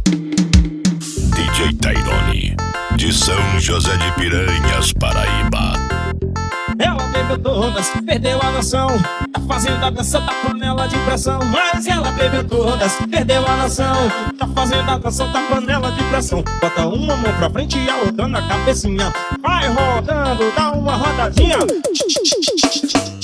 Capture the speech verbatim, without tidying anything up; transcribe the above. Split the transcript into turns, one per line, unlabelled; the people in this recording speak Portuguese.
D J Tairone, de São José de Piranhas, Paraíba.
Ela bebeu todas, perdeu a noção. Tá fazendo a dança da panela de pressão. Mas ela bebeu todas, perdeu a noção. Tá fazendo a dança da panela de pressão. Bota uma mão pra frente e a outra na cabecinha. Vai rodando, dá uma rodadinha.